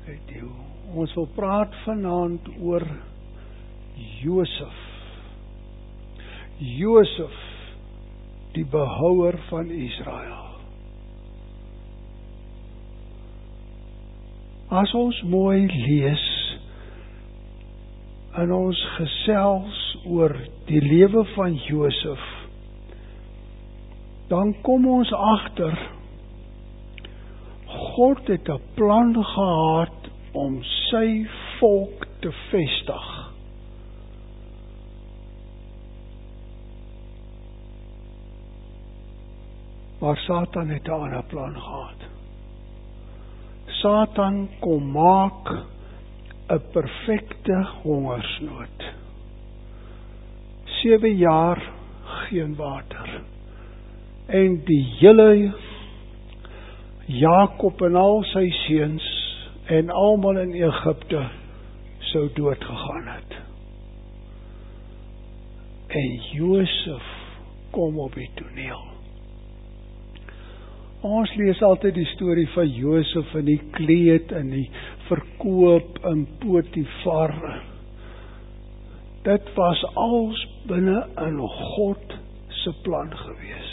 Ons wil praat vanaand oor Josef. Josef, die behouer van Israel. As ons mooi lees en ons gesels oor die lewe van Josef, dan kom ons agter, God het 'n plan gehad om sy volk te vestig. Maar Satan het 'n ander plan gehad. Satan kom maak 'n perfekte hongersnood. 7 jaar geen water. En die hele Jakob en al sy seuns en almal in Egipte sou doodgegaan het. En Josef kom op die toneel. Ons lees altyd die storie van Josef en die kleed en die verkoop in Potifar. Dit was als binne in God se plan gewees.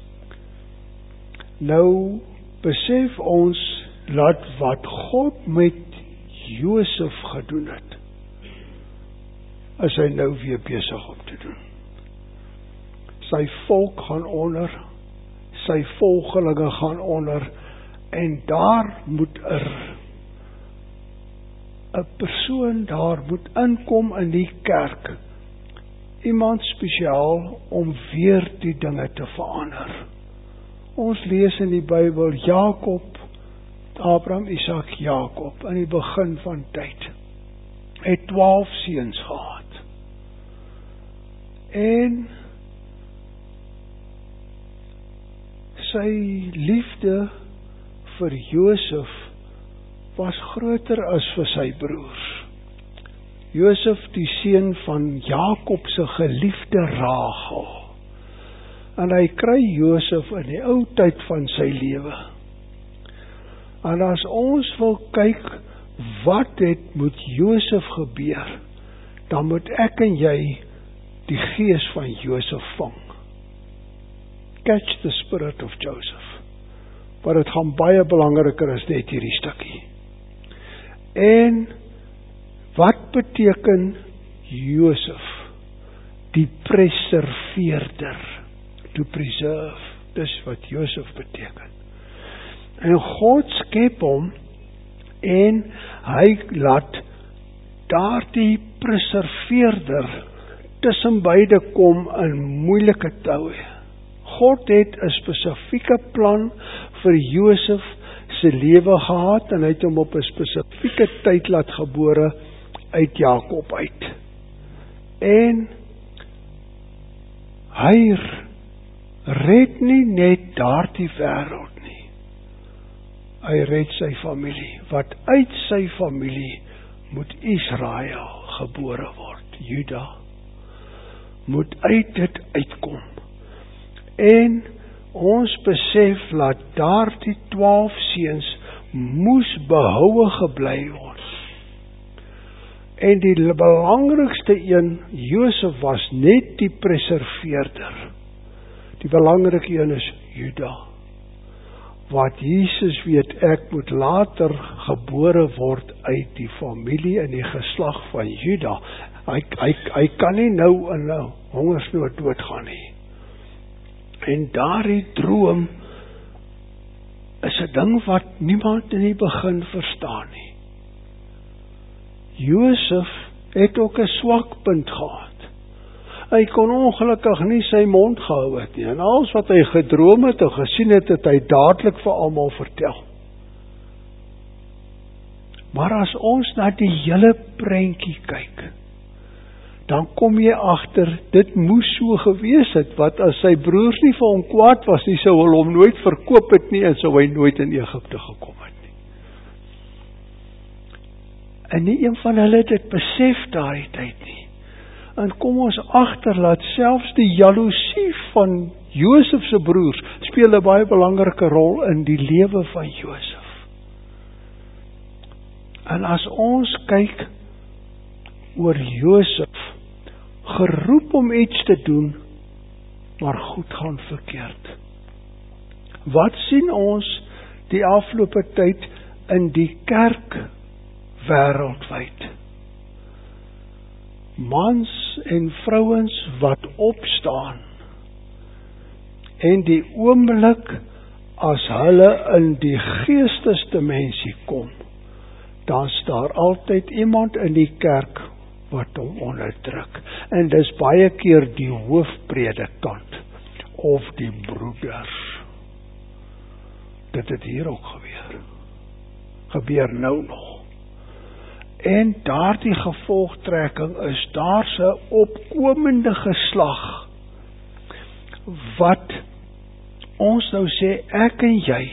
Nou besef ons dat wat God met Josef gedoen het, is hy nou weer besig om te doen. Sy volk gaan onder, sy volgelinge gaan onder, en daar moet 'n persoon daar moet inkom in die kerk, iemand spesiaal om weer die dinge te verander. Ons lees in die Bybel, Jakob, Abraham, Isak, Jakob, in die begin van tyd, het 12 seuns gehad. En sy liefde vir Josef was groter as vir sy broers. Josef, die seun van Jakob se geliefde Rachel. En hy kry Josef in die ou tyd van sy lewe. En as ons wil kyk, wat het met Josef gebeur, dan moet ek en jy die gees van Josef vang. Catch the spirit of Joseph. Maar dit gaan baie belangriker as net hierdie stukkie. En wat beteken Josef? Die preserveerder. To preserve. Dis wat Josef beteken. En God skep hom en hy laat daardie preserveerder tussen beide kom in moeilike toue. God het 'n spesifieke plan vir Josef se lewe gehad en hy het hom op 'n spesifieke tyd laat gebore uit Jakob uit. En hy red nie net daardie wêreld nie. Hy red sy familie, wat uit sy familie moet Israel gebore word. Juda moet uit dit uitkom. En ons besef dat daardie 12 seuns moes behoue gebly word. En die belangrikste een, Josef, was net die preserveerder. Die belangrike een is Juda. Wat Jesus weet, ek moet later gebore word uit die familie en die geslag van Juda. Hy kan nie nou in 'n hongersnood doodgaan nie. En daardie droom is 'n ding wat niemand in die begin verstaan nie. Josef het ook 'n swak punt gehad. Hy kon ongelukkig nie sy mond gehou het nie. En alles wat hy gedroom het en gesien het, het hy dadelik vir almal vertel. Maar as ons na die hele prentjie kyk, dan kom jy agter, dit moes so gewees het, wat as sy broers nie vir hom kwaad was nie, sou hulle hom nooit verkoop het nie, en sou hy nooit in Egipte gekom het nie. En nie een van hulle het dit besef daai tyd nie. En kom ons agter, laat selfs die jaloesie van Josef se broers speel 'n baie belangrike rol in die lewe van Josef. En as ons kyk oor Josef, geroep om iets te doen, maar goed gaan verkeerd. Wat sien ons die afgelope tyd in die kerk wêreldwyd? Mans en vrouens wat opstaan, en die oomblik as hulle in die geestesdimensie kom, dan is daar altyd iemand in die kerk wat hom onderdruk. En dis baie keer die hoofpredikant of die broeders. Dit het hier ook gebeur nou nog. En daardie gevolgtrekking is daar 'n opkomende geslag wat ons nou sê, ek en jy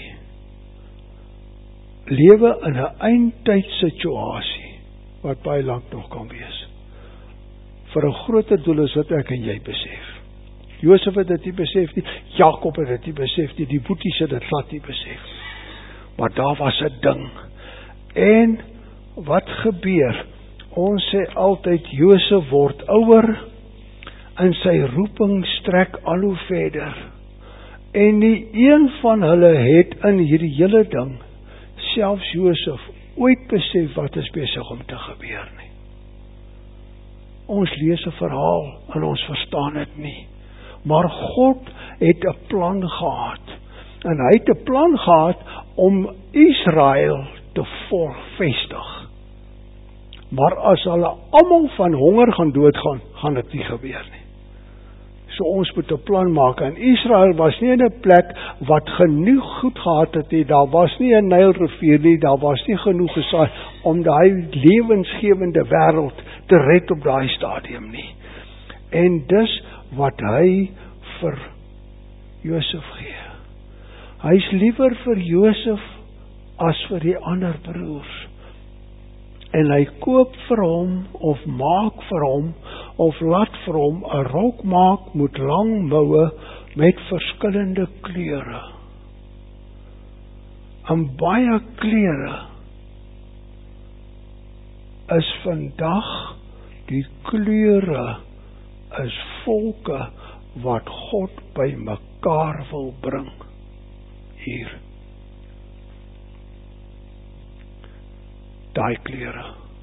lewe in 'n eindtydsituasie wat baie lank nog kan wees. Vir 'n groter doel is wat ek en jy besef. Josef het dit nie besef nie, Jakob het dit nie besef nie, die boeties het dit glad nie besef. Maar daar was 'n ding. En wat gebeur? Ons sê altyd Josef word ouer en sy roeping strek al hoe verder. En nie een van hulle het in hierdie hele ding, selfs Josef, ooit besef wat is besig om te gebeur nie. Ons lees 'n verhaal en ons verstaan dit nie. Maar God het 'n plan gehad. En hy het 'n plan gehad om Israel te vestig. Maar as hulle almal van honger gaan doodgaan, gaan dit nie gebeur nie. So ons moet 'n plan maak. En Israel was nie in 'n plek wat genoeg goed gehad het nie. Daar was nie 'n Nylrivier nie, daar was nie genoeg gesaai om daai lewensgewende wêreld te red op daai stadium nie. En dis wat hy vir Josef gee. Hy's liewer vir Josef as vir die ander broers. En hy koop vir hom, of maak vir hom, of laat vir hom 'n rok maak met lang moue met verskillende kleure. En baie kleure is vandag die kleure is volke wat God by mekaar wil bring hier. Daai kleure.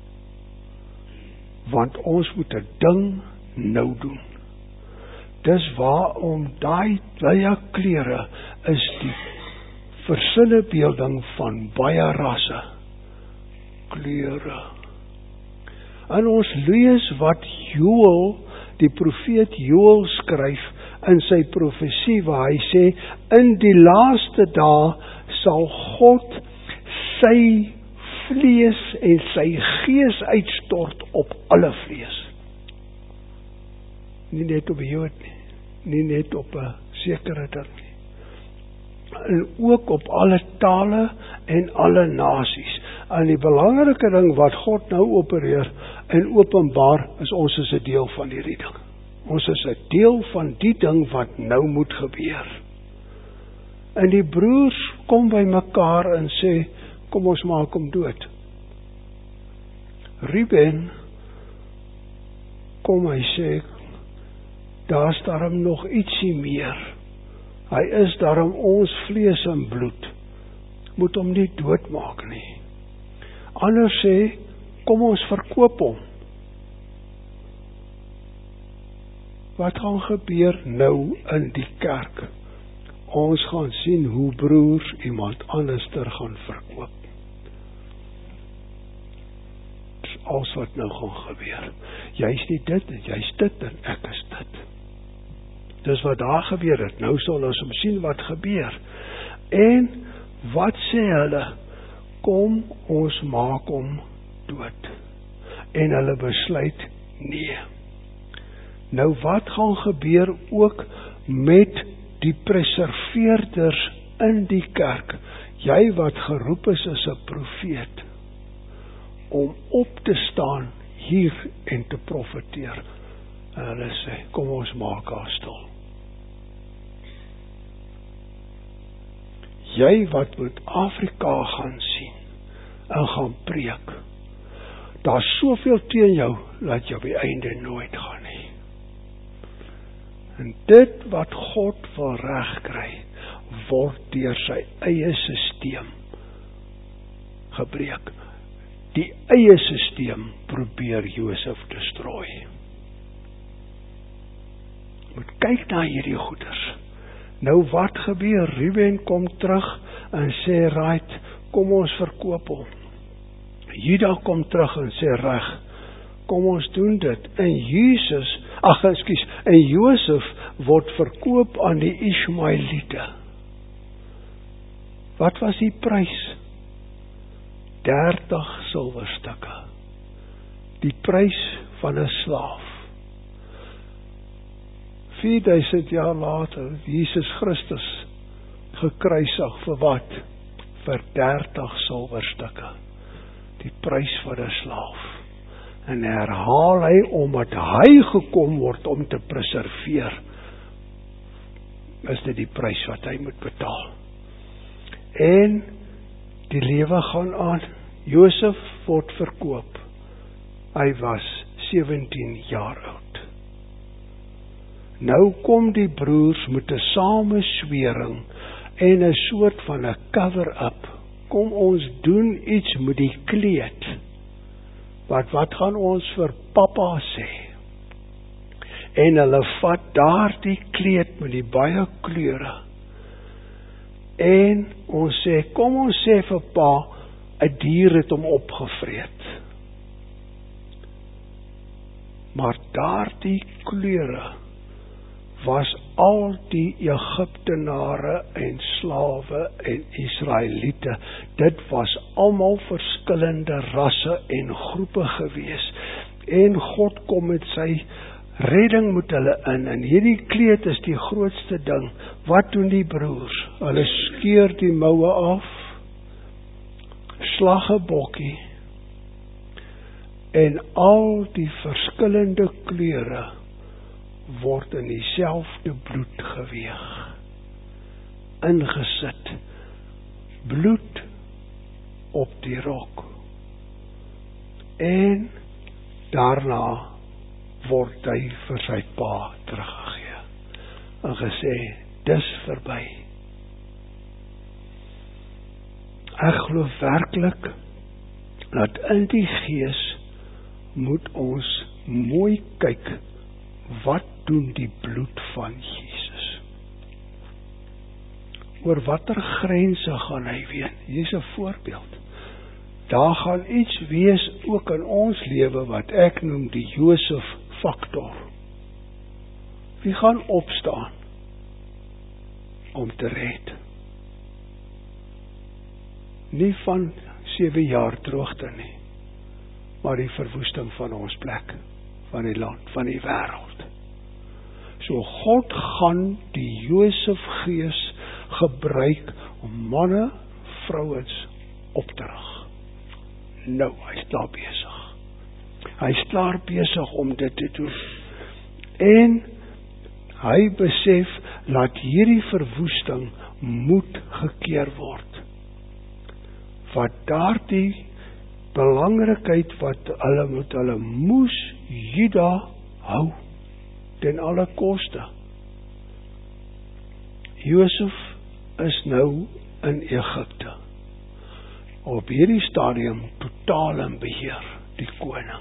Want ons moet 'n ding nou doen. Dis waarom daai kleure is die versinnebeelding van baie rasse kleure. En ons lees wat Joël, die profeet Joël skryf in sy profesie waar hy sê, in die laaste dae sal God sy vlees en sy gees uitstort op alle vlees. Nie net op 'n Jood nie net op 'n sekere ding nie. En ook op alle tale en alle nasies. En die belangrike ding wat God nou opereer en openbaar is ons is 'n deel van hierdie ding. Ons is 'n deel van die ding wat nou moet gebeur. En die broers kom by mekaar en sê, kom ons maak hom dood. Ruben kom hy sê, daar's daarom nog ietsie meer. Hy is daarom ons vlees en bloed. Moet hom nie doodmaak nie. Ander sê, kom ons verkoop hom. Wat gaan gebeur nou in die kerk? Ons gaan sien hoe broers iemand anderster gaan verkoop. Dis alles wat nou gaan gebeur. Jy's nie dit en jy's dit en ek is dit. Dis wat daar gebeur het. Nou sal ons sien wat gebeur. En wat sê hulle? Kom ons maak hom dood. En hulle besluit nee. Nou wat gaan gebeur ook met die preserveerders in die kerk? Jy wat geroep is as 'n profeet om op te staan hier en te profeteer. En hulle sê, kom ons maak haar stil. Jy wat moet Afrika gaan sien en gaan preek. daar's soveel teen jou, dat jy op die einde nooit gaan nie. En dit wat God wil regkry, word deur sy eie sisteem gebreek. Die eie sisteem probeer Josef destrooi. Moet kyk na hierdie goeders. Nou wat gebeur? Ruben kom terug en sê, right, kom ons verkoop hom. Juda kom terug en sê, reg, kom ons doen dit. En Josef word verkoop aan die Ismaeliete. Wat was die prys? 30 silwerstukke. Die prys van 'n slaaf. 4000 jaar later, Jesus Christus gekruisig vir wat? Vir 30 silwerstukke. Die prys van 'n slaaf. En herhaal hy omdat hy gekom word om te preserveer. Is dit die prys wat hy moet betaal? En die lewe gaan aan. Josef word verkoop. Hy was 17 jaar oud. Nou kom die broers met 'n sameswering en 'n soort van 'n cover-up. Kom ons doen iets met die kleed. Wat gaan ons vir pappa sê? En hulle vat daardie kleed met die baie kleure. En ons sê, kom ons sê vir pa, 'n dier het hom opgevreet. Maar daardie kleure was al die Egiptenare en slawe en Israeliete. Dit was almal verskillende rasse en groepe gewees. En God kom met sy redding met hulle in. En hierdie kleed is die grootste ding. Wat doen die broers? Hulle skeur die moue af, slag 'n bokkie, en al die verskillende kleure word in dieselfde bloed geweeg, ingesit, bloed op die rok, en daarna word hy vir sy pa teruggegee, en gesê, dis verby. Ek glo werklik, dat in die gees moet ons mooi kyk, wat doen die bloed van Jesus? Oor watter grense gaan hy wees? Hier is 'n voorbeeld. Daar gaan iets wees ook in ons lewe wat ek noem die Josef faktor. Wie gaan opstaan om te red? Nie van 7 jaar droogte nie, maar die verwoesting van ons plek, van die land, van die wêreld. So God gaan die Josef gees gebruik om manne, vrouens op te rig. Nou, hy is klaar besig. Hy is klaar besig om dit te doen. En hy besef dat hierdie verwoesting moet gekeer word. Wat daardie belangrikheid wat hulle moes Juda hou ten alle koste. Josef is nou in Egipte. Op hierdie stadium totaal in beheer, die koning.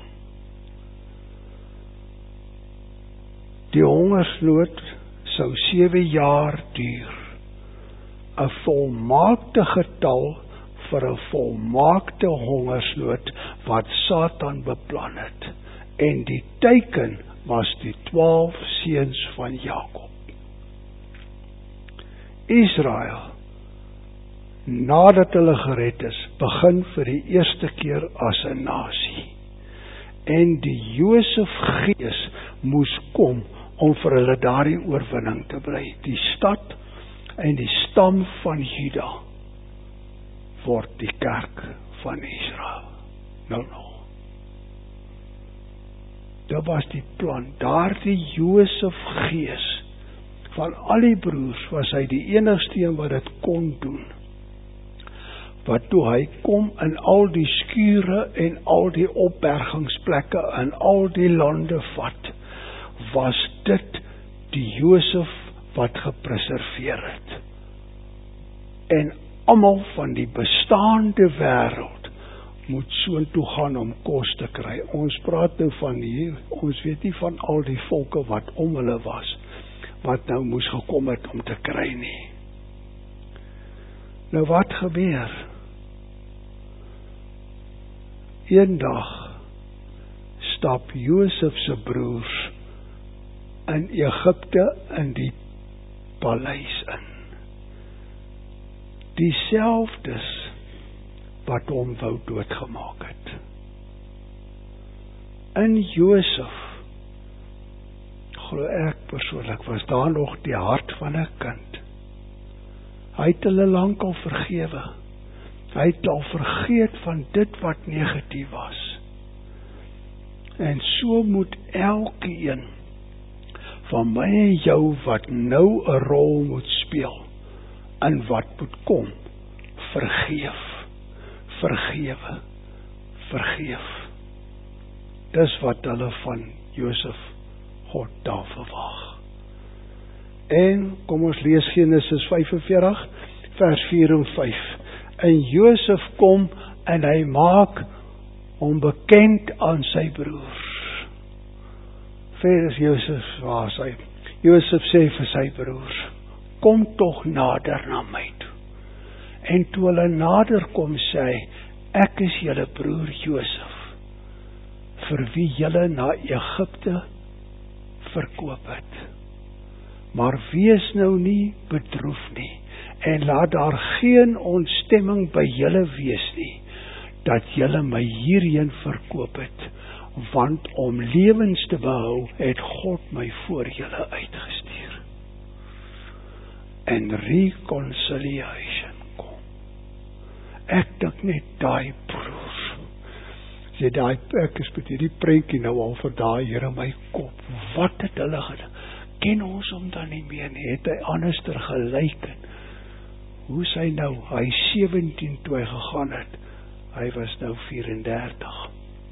Die hongersnood sou 7 jaar duur. 'n volmaakte getal vir 'n volmaakte hongersnood wat Satan beplan het. En die teken was die 12 seuns van Jakob. Israel, nadat hulle gered is, begin vir die eerste keer as 'n nasie. En die Josef gees moes kom om vir hulle daardie oorwinning te bly. Die stad en die stam van Juda word die kerk van Israel. Nou. Dit was die plan. Daardie Josef gees van al die broers was hy die enigste een wat dit kon doen. wat toe hy kom in al die skure en al die opbergingsplekke in al die lande vat, was dit die Josef wat gepreserveer het. En almal van die bestaande wêreld moet soontoe gaan om kos te kry. Ons praat nou van hier, ons weet nie van al die volke wat om hulle was, wat nou moes gekom het om te kry nie. Nou wat gebeur? Eendag stap Josef se broers in Egipte in die paleis in. Dieselfdes wat hom wou doodgemaak het. In Josef, glo ek persoonlik, was daar nog die hart van 'n kind. Hy het hulle lank al vergewe. Hy het al vergeet van dit wat negatief was. En so moet elkeen van my en jou wat nou 'n rol moet speel in wat moet kom, vergeef, vergewe, vergeef. Dis wat hulle van Josef God daar verwag. En kom ons lees Genesis 45 vers 4 en 5. En Josef kom en hy maak hom bekend aan sy broers. Vers Josef waar hy. Josef sê vir sy broers: kom tog nader na my toe. En toe hulle nader kom sê hy: ek is julle broer Josef, vir wie julle na Egipte verkoop het. Maar wees nou nie bedroef nie, en laat daar geen ontstemming by julle wees nie, dat julle my hierheen verkoop het, want om lewens te behou, het God my voor julle uitgestuur. En reconciliation kom. Ek dink net daai broers, sê daai, ek is met hierdie prentjie nou al vir daai hier in my kop, wat het hulle gedoen? Ken ons hom dan nie meer nie, het hy anderster gelyk en hoe is hy nou? Hy 17 toe hy gegaan het, hy was nou 34.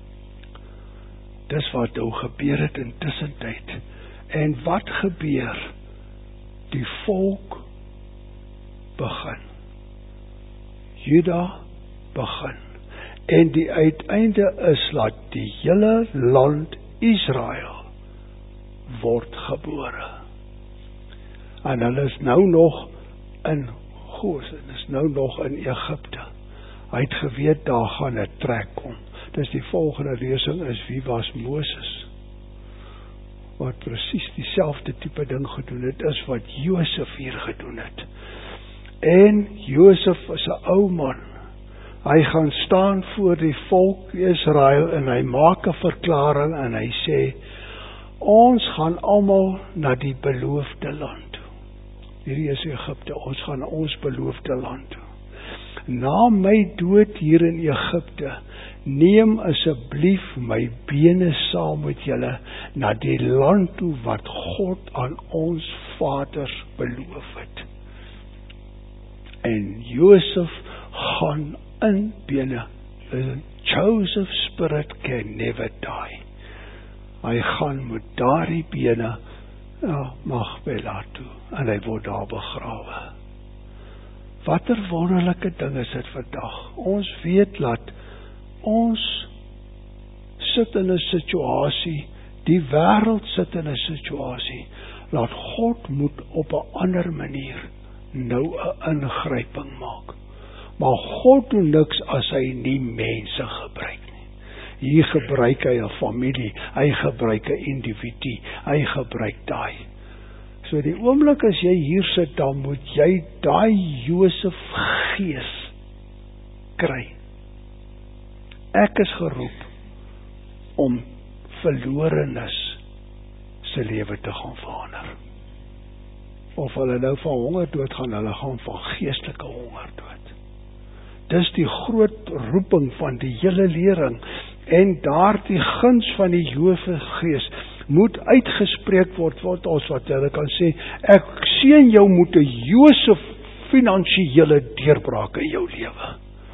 Dis wat nou gebeur het in tussentyd. En wat gebeur? Die volk begin. Juda begin. En die uiteinde is dat die hele land Israel word gebore. En hulle is nou nog in Goshen, is nou nog in Egipte. Hy het geweet daar gaan 'n trek kom. Dis die volgende lesing is: wie was Moses? Wat presies dieselfde tipe ding gedoen het, is wat Josef hier gedoen het. En Josef is 'n ou man. Hy gaan staan voor die volk Israel en hy maak 'n verklaring en hy sê: ons gaan almal na die beloofde land toe. Hierdie is Egipte, ons gaan na ons beloofde land toe. Na my dood hier in Egipte, neem asseblief my bene saam met julle na die land toe wat God aan ons vaders beloof het. En Josef gaan in bene. Joseph's spirit can never die. Hy gaan met daardie bene Magpela toe en hy word daar begrawe. Watter wonderlike ding is dit vandag? Ons weet dat ons sit in 'n situasie, die wêreld sit in 'n situasie, dat God moet op 'n ander manier nou 'n ingryping maak. Maar God doen niks as hy nie mense gebruik nie. Hier gebruik hy 'n familie, hy gebruik 'n individu, hy gebruik daai. So die oomblik as jy hier sit, dan moet jy daai Josef gees kry. Ek is geroep om verlorenes se lewe te gaan verander. Of hulle nou van honger dood gaan, hulle gaan van geestelike honger dood. Dis die groot roeping van die hele lering. En daardie guns van die Josef gees moet uitgespreek word, wat hulle kan sê, ek seën jou met 'n Josef finansiële deurbraak in jou lewe.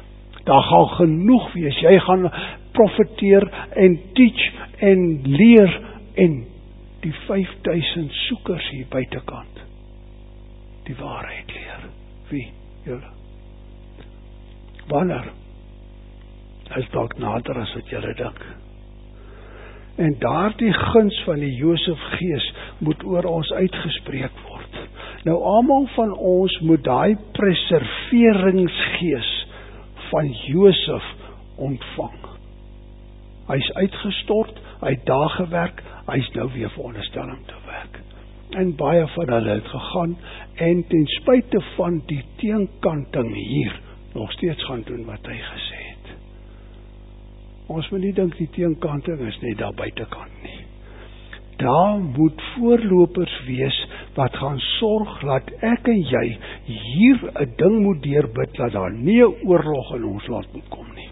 Daar gaan genoeg wees. Jy gaan profeteer en teach en leer en die 5000 soekers hier buitekant die waarheid leer. Wie? Julle. Wanneer? Is dalk nader as wat julle dink. En daardie guns van die Josef Gees moet oor ons uitgespreek word. Nou almal van ons moet daai preserveringsgees van Josef ontvang. Hy's uitgestort, hy het daar gewerk, hy's nou weer veronderstel om te werk. En baie van hulle het gegaan en ten spyte van die teenkanting hier nog steeds gaan doen wat hy gesê het. Ons moet nie dink die teenkanting is net daar buitekant nie. Daar moet voorlopers wees wat gaan sorg dat ek en jy hier 'n ding moet deurbid dat daar nie 'n oorlog in ons land moet kom nie.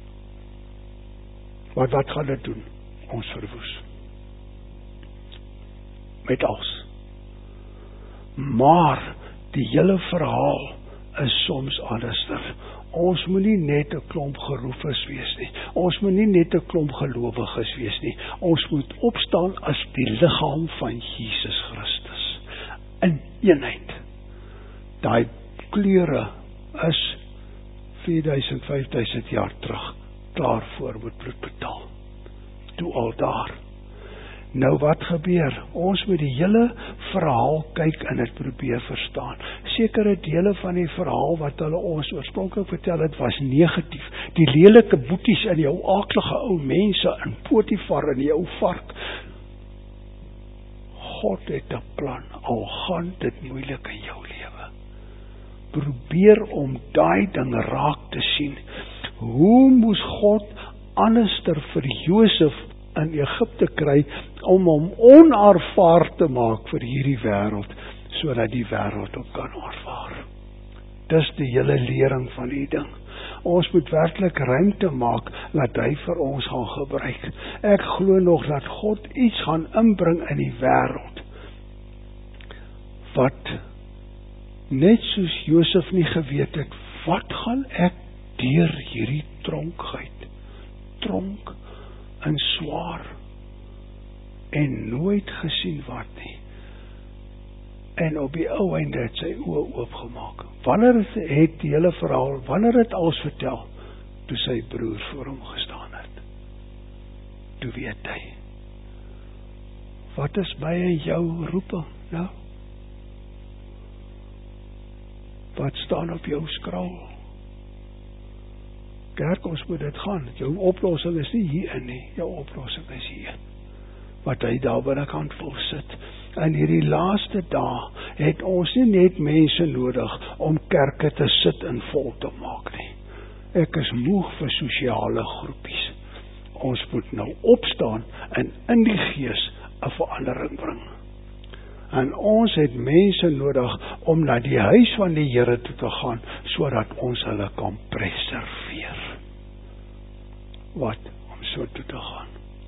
Maar wat gaan dit doen? Ons verwoes. Met alles. Maar die hele verhaal is soms anderster. Ons moet nie net 'n klomp geroepes wees nie. Ons moet nie net 'n klomp gelowiges wees nie. Ons moet opstaan as die liggaam van Jesus Christus. In eenheid. Daai kleure is 4000, 5000 jaar terug klaar voor moet bloed betaal. Toe al daar. Nou wat gebeur? Ons moet die hele verhaal kyk en dit probeer verstaan. Sekere dele van die verhaal wat hulle ons oorspronklik vertel het, was negatief. Die lelike boeties in jou aaklige ou mense in Potifar en die ou vark. God het 'n plan, al gaan dit moeilik in jou lewe. Probeer om daai ding raak te sien. Hoe moes God anderster vir Josef in Egipte kry om hom onaanvaar te maak vir hierdie wêreld, sodat die wêreld hom kan aanvaar. Dis die hele lering van die ding. Ons moet werklik ruimte maak dat hy vir ons gaan gebruik. Ek glo nog dat God iets gaan inbring in die wêreld wat net soos Josef nie geweet het, wat gaan ek deur hierdie tronk en swaar en nooit gesien wat nie. En op die ou einde het sy oë oopgemaak. Wanneer het die hele verhaal, wanneer het alles vertel, toe sy broer voor hom gestaan het. Toe weet hy, wat is my en jou roeping nou? Wat staan op jou skraal? Kerk, ons moet dit gaan. Jou oplossing is nie hierin nie. Jou oplossing is hier. Wat hy daar binnekant wil sit. In hierdie laaste dae het ons nie net mense nodig om kerke te sit en vol te maak nie. Ek is moeg vir sosiale groepies. Ons moet nou opstaan en in die gees 'n verandering bring. En ons het mense nodig om na die huis van die Here toe te gaan, sodat ons hulle kan preserveer. Wat? Om so toe te gaan.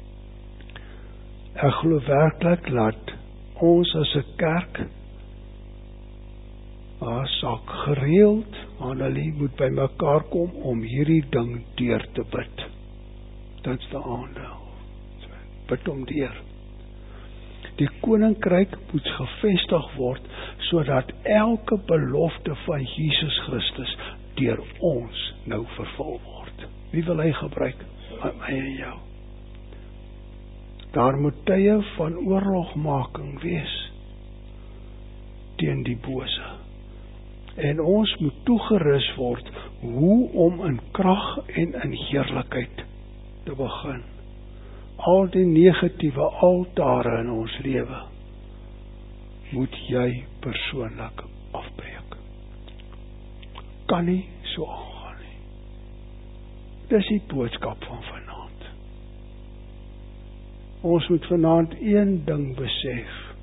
Ek glo werklik dat ons as 'n kerk, saak gereeld, Annelie moet by mekaar kom om hierdie ding deur te bid. Dit's die aande. Bid om deur. Die koninkryk moet gevestig word, sodat elke belofte van Jesus Christus deur ons nou vervul word. Wie wil hy gebruik? My en jou. Daar moet tye van oorlogmaking wees teen die bose. En ons moet toegerus word hoe om in krag en in heerlikheid te begin. Al die negatiewe altare in ons lewe moet jy persoonlik afbreek. Kan nie so aangaan nie. Dis die boodskap van vanaand. Ons moet vanaand een ding besef.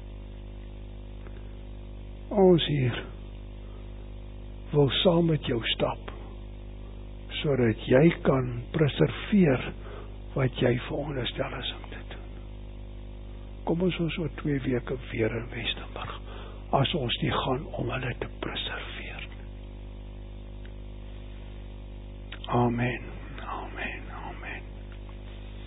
Ons hier wil saam met jou stap, sodat jy kan preserveer wat jy veronderstel is om te doen. Kom ons so 2 weke weer in Westerburg, as ons nie gaan om hulle te preserveer. Amen.